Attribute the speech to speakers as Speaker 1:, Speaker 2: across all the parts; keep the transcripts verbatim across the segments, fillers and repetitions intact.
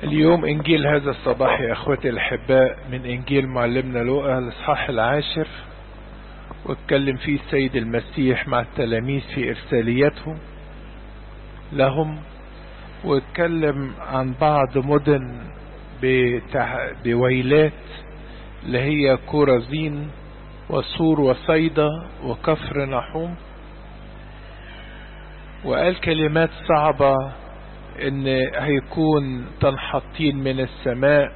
Speaker 1: اليوم إنجيل هذا الصباح يا أخوتي الأحباء من إنجيل معلمنا لوقا الإصحاح العاشر، واتكلم فيه السيد المسيح مع التلاميذ في إرساليته لهم، واتكلم عن بعض مدن بويلات اللي هي كورزين وسور وصيدا وكفر نحوم، وقال كلمات صعبة ان هيكون تنحطين من السماء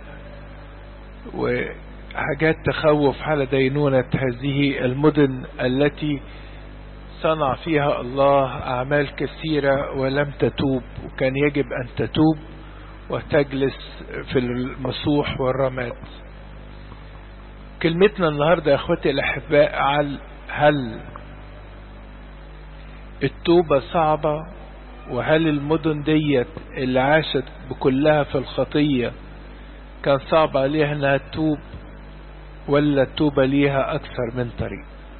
Speaker 1: وحاجات تخوف على دينونة هذه المدن التي صنع فيها الله أعمال كثيرة ولم تتوب، وكان يجب أن تتوب وتجلس في المسوح والرماد. كلمتنا النهاردة يا أخوتي الأحباء على هل التوبة صعبة، وهل المدن ديت اللي عاشت بكلها في الخطية كان صعب عليها انها تتوب، ولا التوبة ليها اكثر من طريق؟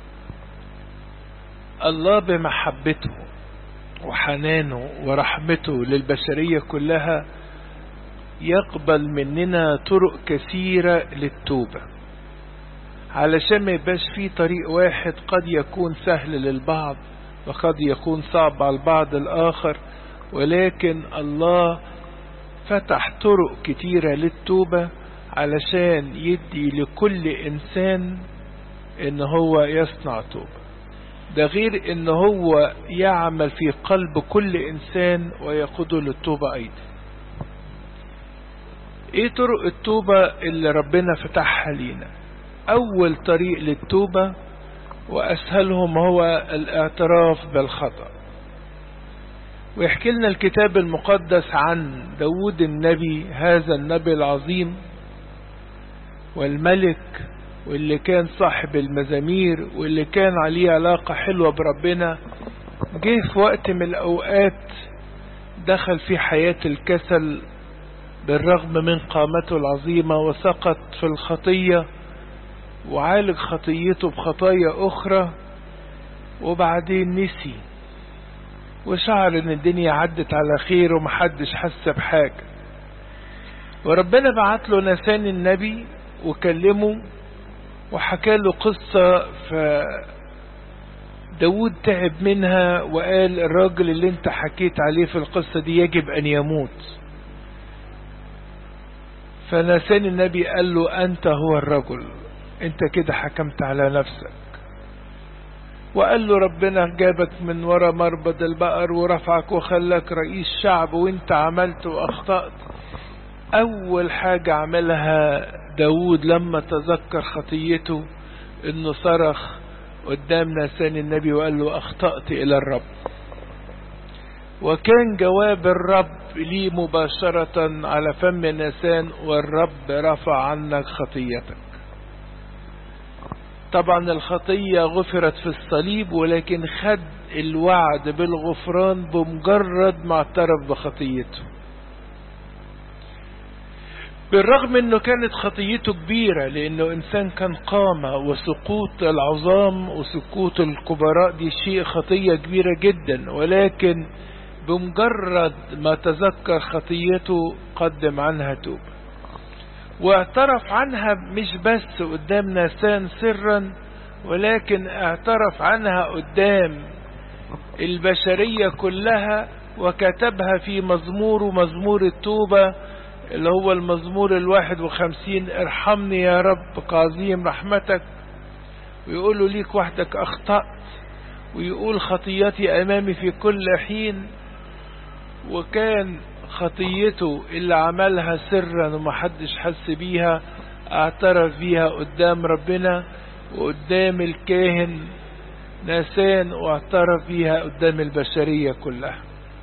Speaker 1: الله بمحبته وحنانه ورحمته للبشرية كلها يقبل مننا طرق كثيرة للتوبة، علشان ما يبقاش فيه طريق واحد قد يكون سهل للبعض وقد يكون صعب على البعض الآخر، ولكن الله فتح طرق كتيرة للتوبة علشان يدي لكل إنسان إن هو يصنع توبة. ده غير إن هو يعمل في قلب كل إنسان ويقوده للتوبة أيضا. إيه طرق التوبة اللي ربنا فتحها لينا؟ أول طريق للتوبة وأسهلهم هو الاعتراف بالخطأ. ويحكي لنا الكتاب المقدس عن داود النبي، هذا النبي العظيم والملك، واللي كان صاحب المزامير، واللي كان عليه علاقة حلوة بربنا. جه في وقت من الأوقات دخل في حياة الكسل بالرغم من قامته العظيمة، وسقط في الخطية وعالج خطيته بخطايا أخرى، وبعدين نسي وشعر ان الدنيا عدت على خير ومحدش حس بحاجة. وربنا بعت له ناسان النبي وكلمه وحكى له قصة، فداود تعب منها وقال الراجل اللي انت حكيت عليه في القصة دي يجب ان يموت. فناسان النبي قال له انت هو الرجل، انت كده حكمت على نفسك. وقال له ربنا جابك من ورا مربد البقر ورفعك وخلاك رئيس شعب وانت عملت واخطأت. اول حاجة عملها داود لما تذكر خطيته انه صرخ قدام ناسان النبي وقال له اخطأت الى الرب. وكان جواب الرب لي مباشرة على فم ناسان، والرب رفع عنك خطيتك. طبعا الخطية غفرت في الصليب، ولكن خد الوعد بالغفران بمجرد ما اعترف بخطيته. بالرغم انه كانت خطيته كبيرة، لانه انسان كان قامة، وسقوط العظام وسقوط الكبراء دي شيء خطية كبيرة جدا، ولكن بمجرد ما تذكر خطيته قدم عنها توبة واعترف عنها، مش بس قدام ناسان سرا، ولكن اعترف عنها قدام البشرية كلها، وكتبها في مزمور مزمور التوبة اللي هو المزمور الواحد وخمسين: ارحمني يا رب كعظيم رحمتك. ويقولوا ليك وحدك اخطأت، ويقول خطيتي امامي في كل حين. وكان خطيته اللي عملها سرا ومحدش حس بيها اعترف بيها قدام ربنا وقدام الكاهن ناسان، واعترف بيها قدام البشرية كلها.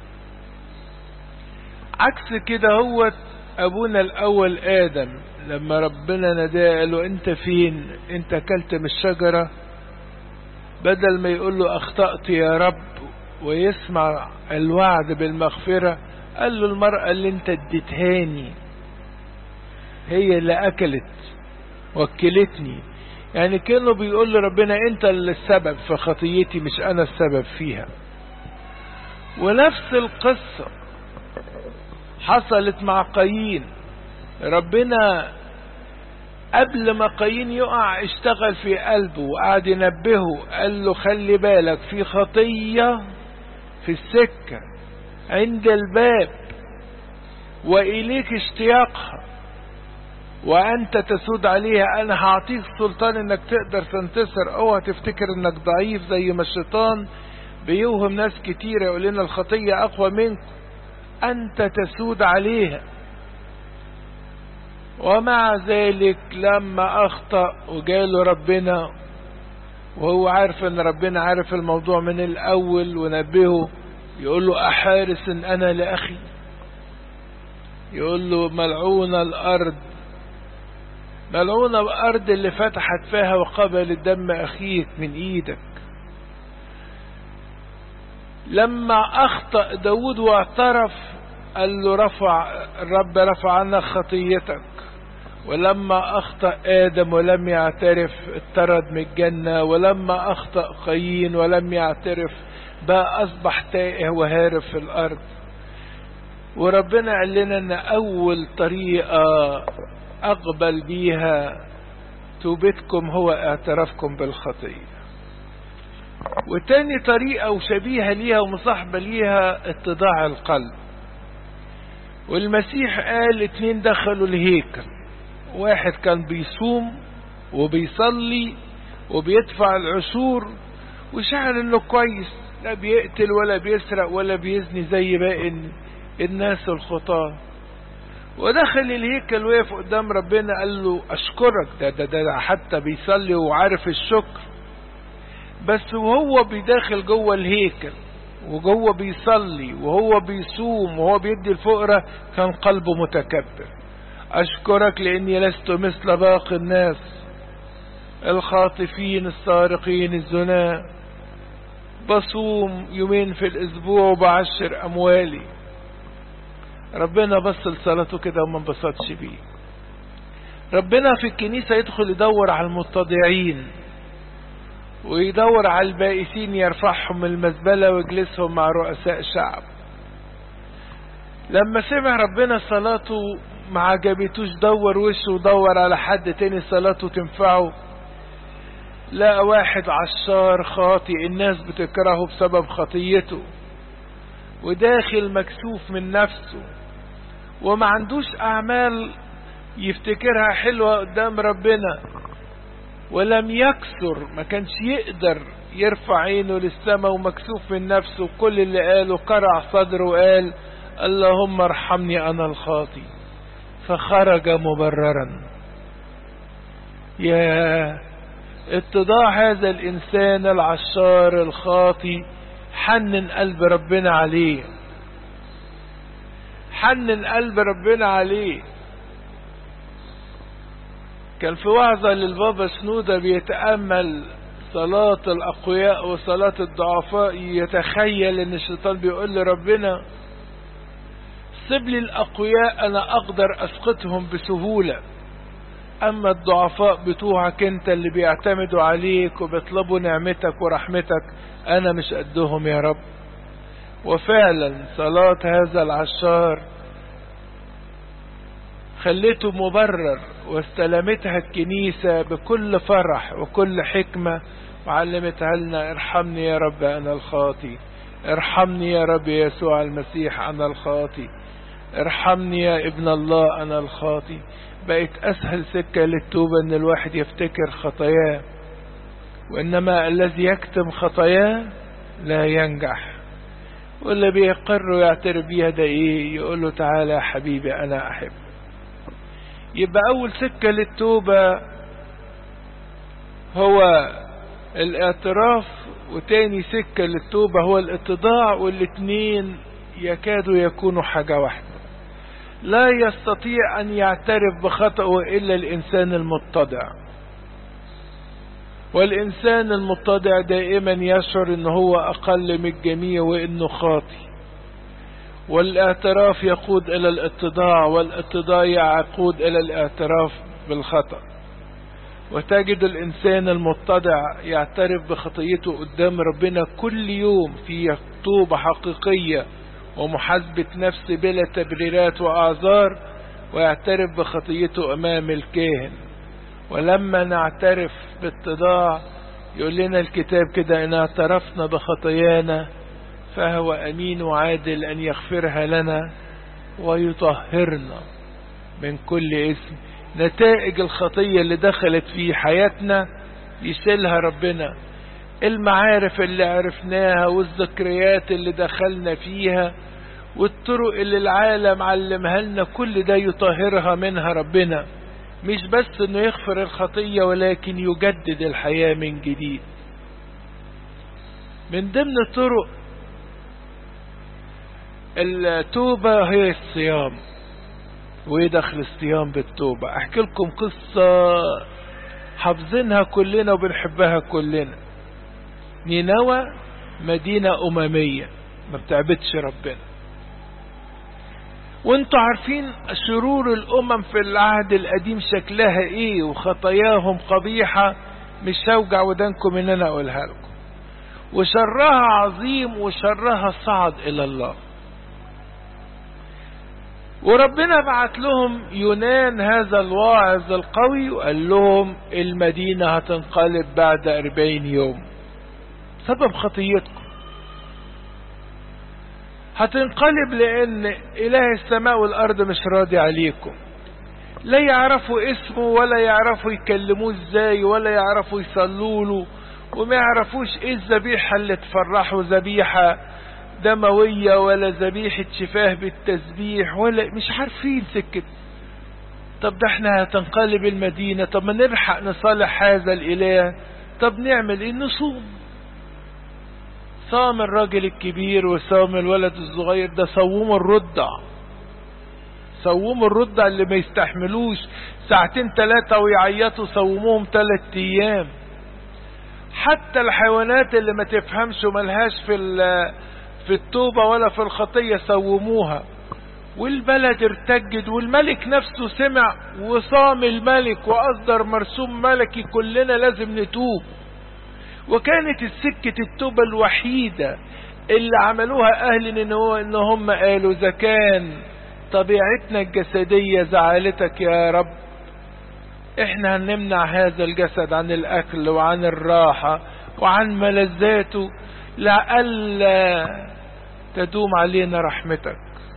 Speaker 1: عكس كده هو ابونا الاول ادم، لما ربنا ناداه قال له انت فين؟ انت اكلت من الشجرة. بدل ما يقول له اخطأت يا رب ويسمع الوعد بالمغفرة، قال له المرأة اللي انت اديتهاني هي اللي اكلت وكلتني. يعني كانوا بيقول لربنا انت اللي السبب في خطيتي، مش انا السبب فيها. ونفس القصة حصلت مع قايين. ربنا قبل ما قايين يقع اشتغل في قلبه وقعد ينبهه، قال له خلي بالك في خطية في السكة عند الباب وإليك اشتياقها وأنت تسود عليها. أنا هعطيك سلطان إنك تقدر تنتصر. اوعى تفتكر إنك ضعيف زي ما الشيطان بيوهم ناس كتير يقول لنا الخطية أقوى منك. أنت تسود عليها. ومع ذلك لما أخطأ وجاله ربنا وهو عارف إن ربنا عارف الموضوع من الأول ونبهه، يقول له أحارس أنا لأخي؟ يقول له ملعون الأرض، ملعون الأرض اللي فتحت فيها وقبلت دم أخيك من إيدك. لما أخطأ داود واعترف قال له رفع الرب رفع عنك خطيتك. ولما أخطأ آدم ولم يعترف اطرد من الجنة. ولما أخطأ قايين ولم يعترف بقى أصبح تائه وهارب في الأرض. وربنا قال لنا أن أول طريقة أقبل بيها توبتكم هو اعترافكم بالخطية. وتاني طريقة وشبيهة ليها ومصاحبة ليها اتضاع القلب. والمسيح قال اتنين دخلوا الهيكل، واحد كان بيصوم وبيصلي وبيدفع العشور وشعر انه كويس، لا بيقتل ولا بيسرق ولا بيزني زي باقي الناس الخطاة. ودخل الهيكل وقف قدام ربنا قال له اشكرك. ده, ده, ده حتى بيصلي وعارف الشكر. بس وهو بيداخل جوه الهيكل وجوه بيصلي وهو بيصوم وهو بيدي الفقراء كان قلبه متكبر. أشكرك لأني لست مثل باقي الناس الخاطفين السارقين الزنا، بصوم يومين في الأسبوع وبعشر أموالي. ربنا بص لصلاته كده وما انبسطش بيه. ربنا في الكنيسة يدخل يدور على المتضعين ويدور على البائسين يرفعهم من المزبلة ويجلسهم مع رؤساء شعب. لما سمع ربنا صلاته ما عجبتوش دور وشه ودور على حد تاني صلاته تنفعه. لقى واحد عشار خاطئ الناس بتكرهه بسبب خطيته وداخل مكسوف من نفسه وما عندوش أعمال يفتكرها حلوة قدام ربنا، ولم يكسر، ما كانش يقدر يرفع عينه للسماء ومكسوف من نفسه. كل اللي قاله قرع صدره وقال اللهم ارحمني أنا الخاطي، فخرج مبررا. يا اتضاع هذا الإنسان العشار الخاطي، حنن قلب ربنا عليه، حنن قلب ربنا عليه. كان في وعظة للبابا شنودة بيتأمل صلاة الأقوياء وصلاة الضعفاء، يتخيل ان الشيطان بيقول لربنا سيب لي الأقوياء أنا أقدر أسقطهم بسهولة، أما الضعفاء بتوعك أنت اللي بيعتمدوا عليك وبيطلبوا نعمتك ورحمتك أنا مش قدهم يا رب. وفعلا صلاة هذا العشار خليته مبرر واستلمتها الكنيسة بكل فرح وكل حكمة وعلمتها لنا ارحمني يا رب أنا الخاطي، ارحمني يا رب يسوع المسيح أنا الخاطي، ارحمني يا ابن الله أنا الخاطي. بقت أسهل سكة للتوبة أن الواحد يفتكر خطاياه، وإنما الذي يكتم خطاياه لا ينجح، واللي بيقر ويعترف بيها ده إيه؟ يقول له تعالى يا حبيبي أنا أحب. يبقى أول سكة للتوبة هو الاعتراف، وتاني سكة للتوبة هو الاتضاع، والاتنين يكادوا يكونوا حاجة واحدة. لا يستطيع أن يعترف بخطأه إلا الإنسان المتضع، والإنسان المتضع دائما يشعر أنه هو أقل من الجميع وأنه خاطئ، والاعتراف يقود إلى الاتضاع، والاتضاع يقود إلى الاعتراف بالخطأ. وتجد الإنسان المتضع يعترف بخطيته قدام ربنا كل يوم في توبة حقيقية ومحاسبة نفس بلا تبريرات وأعذار، ويعترف بخطيته أمام الكاهن. ولما نعترف باتضاع يقول لنا الكتاب كده: إن اعترفنا بخطايانا فهو أمين وعادل أن يغفرها لنا ويطهرنا من كل اسم. نتائج الخطية اللي دخلت في حياتنا يشيلها ربنا، المعارف اللي عرفناها والذكريات اللي دخلنا فيها والطرق اللي العالم علمها لنا، كل ده يطهرها منها ربنا. مش بس انه يغفر الخطية ولكن يجدد الحياة من جديد. من ضمن طرق التوبة هي الصيام، ويدخل الصيام بالتوبة. احكي لكم قصة حافظينها كلنا وبنحبها كلنا. نينوى مدينة أممية ما بتعبدش ربنا، وانتوا عارفين شرور الأمم في العهد القديم شكلها ايه وخطاياهم قبيحة، مش هوجع ودانكم ان انا اقولها لكم. وشرها عظيم وشرها صعد الى الله. وربنا بعت لهم يونان هذا الواعظ القوي وقال لهم المدينة هتنقلب بعد أربعين يوم سبب خطيتكم. هتنقلب لأن إله السماء والأرض مش راضي عليكم، لا يعرفوا اسمه ولا يعرفوا يكلموه ازاي ولا يعرفوا يصلوا له، وما يعرفوش ايه الذبيحة اللي تفرحوا، ذبيحة دموية ولا ذبيحة شفاه بالتسبيح، ولا مش عارفين سكت. طب ده احنا هتنقلب المدينة، طب ما نلحق نصالح هذا الإله، طب نعمل ايه؟ نصوم. صام الراجل الكبير وصام الولد الصغير، ده صوموا الرضع، صوموا الرضع اللي ما يستحملوش ساعتين ثلاثة ويعيطوا، صوموهم ثلاث ايام. حتى الحيوانات اللي ما تفهمش وملهاش في في التوبة ولا في الخطية صوموها. والبلد ارتجد، والملك نفسه سمع وصام الملك وأصدر مرسوم ملكي كلنا لازم نتوب. وكانت السكة التوبة الوحيدة اللي عملوها أهل نينوى إن هم قالوا: إذا كان طبيعتنا الجسدية زعلتك يا رب، احنا هنمنع هذا الجسد عن الأكل وعن الراحة وعن ملذاته لألا تدوم علينا رحمتك.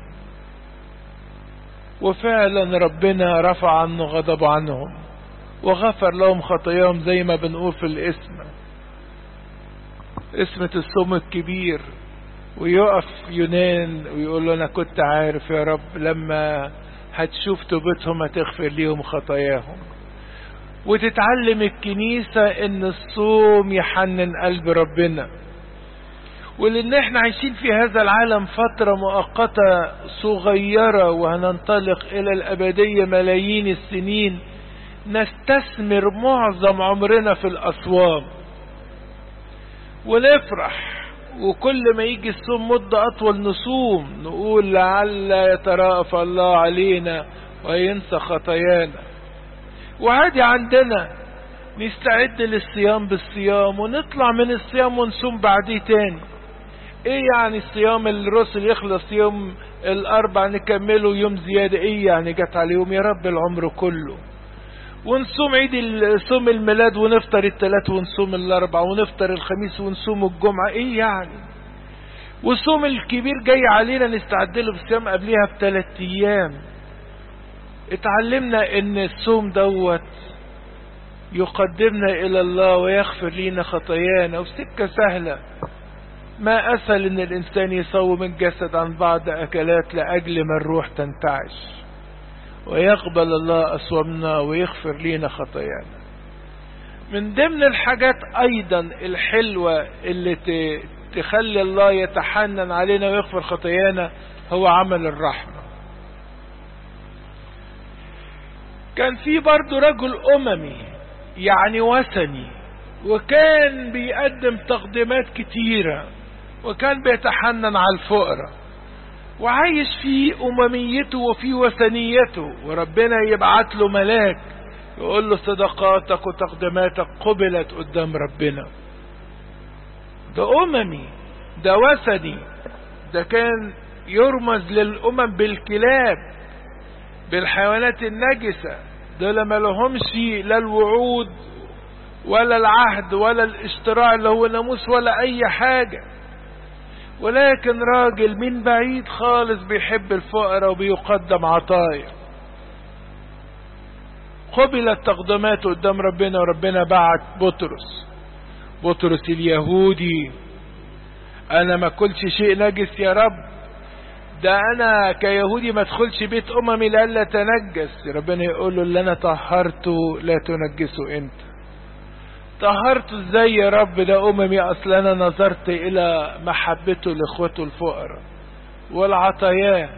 Speaker 1: وفعلا ربنا رفع عنه غضب عنهم وغفر لهم خطاياهم، زي ما بنقول في الاسم، اسمة الصوم الكبير. ويقف يونان ويقول له: انا كنت عارف يا رب لما هتشوف توبتهم هتغفر ليهم خطاياهم. وتتعلم الكنيسة ان الصوم يحنن قلب ربنا، ولان احنا عايشين في هذا العالم فترة مؤقتة صغيرة وهننطلق الى الابدية ملايين السنين، نستثمر معظم عمرنا في الاصوام ونفرح، وكل ما يجي الصوم مدة اطول نصوم نقول لعل يترأف الله علينا وينسى خطايانا. وعادي عندنا نستعد للصيام بالصيام ونطلع من الصيام ونصوم بعديه تاني. ايه يعني الصيام الرسل يخلص يوم الاربع نكمله يوم زيادة؟ ايه يعني جت عليهم يا رب العمر كله؟ ونصوم عيد صوم الميلاد ونفطر الثلاث ونصوم الاربع ونفطر الخميس ونصوم الجمعة، ايه يعني؟ والصوم الكبير جاي علينا نستعد له بالصيام قبلها بثلاث ايام. اتعلمنا ان الصوم دوت يقدمنا الى الله ويغفر لنا خطايانا، وسكة سهلة. ما اسهل ان الانسان يصوم الجسد عن بعض اكلات لاجل ما الروح تنتعش، ويقبل الله اصوامنا ويغفر لنا خطايانا. من ضمن الحاجات ايضا الحلوة اللي تخلي الله يتحنن علينا ويغفر خطايانا هو عمل الرحمة. كان في برضو رجل اممي يعني وثني، وكان بيقدم تقديمات كتيرة، وكان بيتحنن على الفقراء، وعايش في امميته وفي وثنيته، وربنا يبعت له ملاك يقول له صدقاتك وتقديماتك قبلت قدام ربنا. ده اممي، ده وثني، ده كان يرمز للأمم بالكلاب، بالحيوانات النجسة. دول ما لهمش لا الوعود ولا العهد ولا الاشتراع اللي هو ناموس ولا أي حاجة، ولكن راجل من بعيد خالص بيحب الفقراء وبيقدم عطايا. قبلت تقدماته قدام ربنا، وربنا بعت بطرس. بطرس اليهودي: انا ما كلش شيء نجس يا رب، ده انا كيهودي ما ادخلش بيت اممي لألا تنجس. ربنا يقول له: اللي انا طهرته لا تنجسه انت. طهرته ازاي يا رب؟ ده اممي. اصل انا نظرت الى محبته لاخوته الفقراء والعطاياه.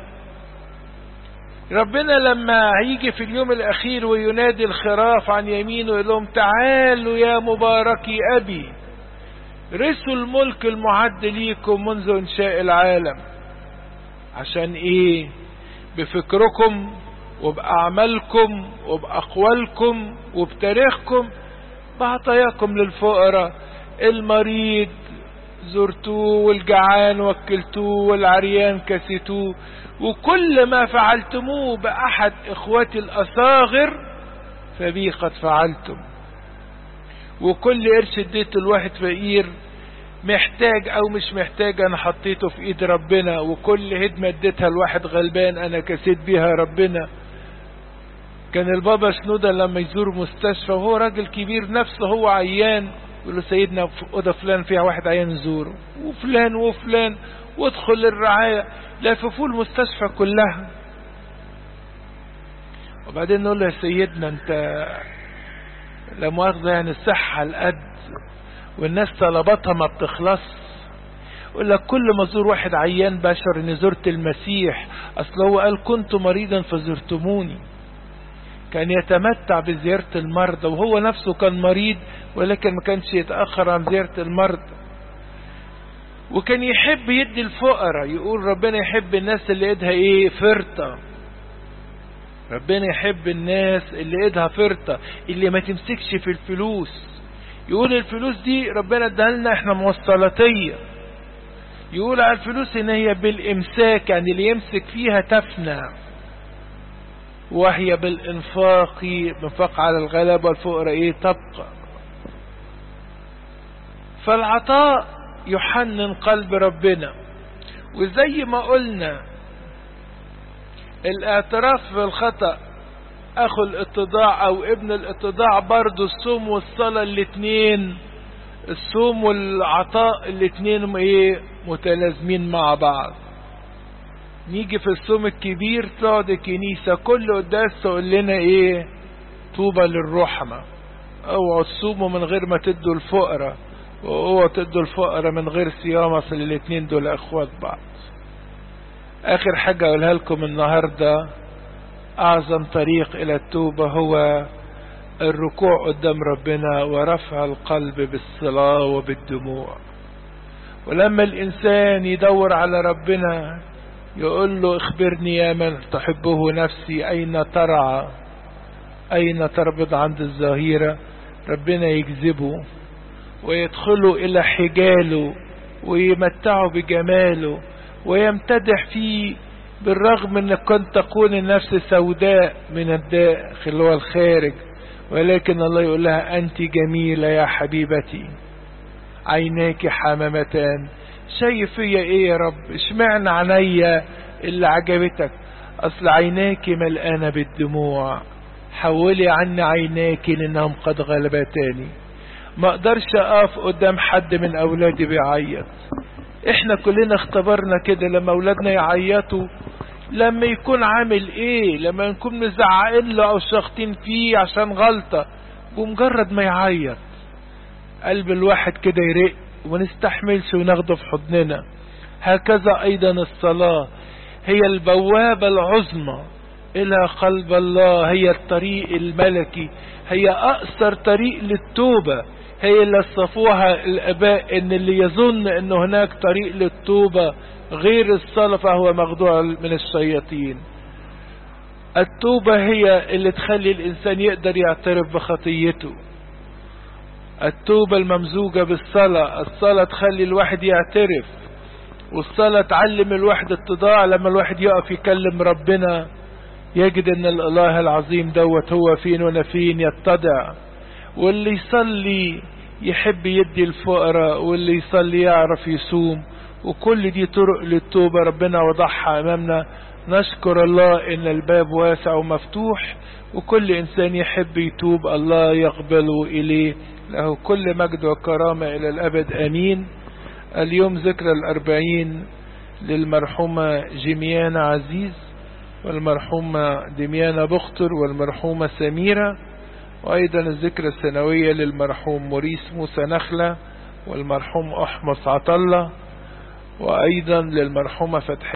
Speaker 1: ربنا لما هيجي في اليوم الاخير وينادي الخراف عن يمينه يقول لهم: تعالوا يا مباركي ابي، رثوا الملك المعد ليكم منذ انشاء العالم. عشان ايه؟ بفكركم وبأعمالكم وبأقوالكم وبتاريخكم، بعطاياكم للفقراء. المريض زرتوه، والجعان وكلتوه، والعريان كسيتوه، وكل ما فعلتموه بأحد إخوتي الأصاغر فبي قد فعلتم. وكل قرش اديته الواحد فقير محتاج او مش محتاج انا حطيته في ايد ربنا، وكل هدمة اديتها الواحد غلبان انا كسيت بيها ربنا. كان البابا شنودة لما يزور مستشفى وهو راجل كبير نفسه هو عيان، يقول له: سيدنا في اوضه فلان فيها واحد عيان نزوره، وفلان وفلان، وادخل الرعاية، لففوا المستشفى كلها. وبعدين نقول له: يا سيدنا انت لا مؤاخذة يعني الصحة القد والناس طلباتها ما بتخلص. يقول لك: كل ما زور واحد عيان بشر اني زرت المسيح، اصل هو قال: كنت مريضا فزرتموني. كان يتمتع بزيارة المرضى، وهو نفسه كان مريض ولكن ما كانش يتأخر عن زيارة المرضى. وكان يحب يدي الفقراء. يقول ربنا يحب الناس اللي ايدها ايه؟ فرطة. ربنا يحب الناس اللي ايدها فرطة، اللي ما تمسكش في الفلوس. يقول الفلوس دي ربنا اداها لنا احنا موصلاتية. يقول على الفلوس ان هي بالامساك، يعني اللي يمسك فيها تفنى، وهي بالانفاق، انفاق على الغلابة والفقراء ايه؟ تبقى. فالعطاء يحنن قلب ربنا. وزي ما قلنا الاعتراف بالخطأ اخو الاتضاع او ابن الاتضاع، برضو الصوم والصلاة الاتنين، الصوم والعطاء الاتنين ايه؟ متلازمين مع بعض. نيجي في الصوم الكبير تقعد الكنيسة كل قداس تقول لنا ايه؟ طوبى للرحمة. اوعوا تصوموا من غير ما تدوا الفقراء، واوعوا تدوا الفقراء من غير صيام، اصل الاتنين دول اخوات بعض. اخر حاجة اقولها لكم النهاردة: اعظم طريق الى التوبة هو الركوع قدام ربنا ورفع القلب بالصلاة وبالدموع. ولما الانسان يدور على ربنا يقول له: اخبرني يا من تحبه نفسي، اين ترعى، اين تربض عند الظهيرة. ربنا يجذبه ويدخله الى حجاله ويمتعه بجماله ويمتدح فيه، بالرغم ان كنت تكون النفس سوداء من الداخل والخارج، ولكن الله يقول لها: انت جميلة يا حبيبتي، عيناك حمامتان. شايف فيا ايه يا رب؟ اشمعنى عينيا اللي عجبتك؟ اصل عيناك ملقانة بالدموع، حولي عني عيناك لانهم قد غلبتاني. ما اقدرش اقف قدام حد من اولادي بيعيط. احنا كلنا اختبرنا كده لما اولادنا يعيطوا، لما يكون عامل ايه؟ لما نكون مزعقين له او شاخطين فيه عشان غلطة، بمجرد ما يعيط قلب الواحد كده يرق ونستحملش وناخده في حضننا. هكذا ايضا الصلاة هي البوابة العظمى الى قلب الله، هي الطريق الملكي، هي اقصر طريق للتوبة. هي اللي صفوها الاباء ان اللي يظن ان هناك طريق للتوبة غير الصلاة فهو مخدوع من الشياطين. التوبة هي اللي تخلي الانسان يقدر يعترف بخطيته. التوبة الممزوجة بالصلاة، الصلاة تخلي الواحد يعترف والصلاة تعلم الواحد التضاع. لما الواحد يقف يكلم ربنا يجد ان الاله العظيم دوت هو فين وانا فين، يتضع. واللي يصلي يحب يدي الفقراء، واللي يصلي يعرف يصوم، وكل دي طرق للتوبة ربنا وضعها امامنا. نشكر الله ان الباب واسع ومفتوح، وكل انسان يحب يتوب الله يقبله اليه. له كل مجد وكرامة الى الابد امين. اليوم ذكرى الاربعين للمرحومة جيميانا عزيز، والمرحومة دميانة بختر، والمرحومة سميرة، وايضا الذكرى السنوية للمرحوم موريس موسى نخلة، والمرحوم احمص عطلة، وايضا للمرحومة فتح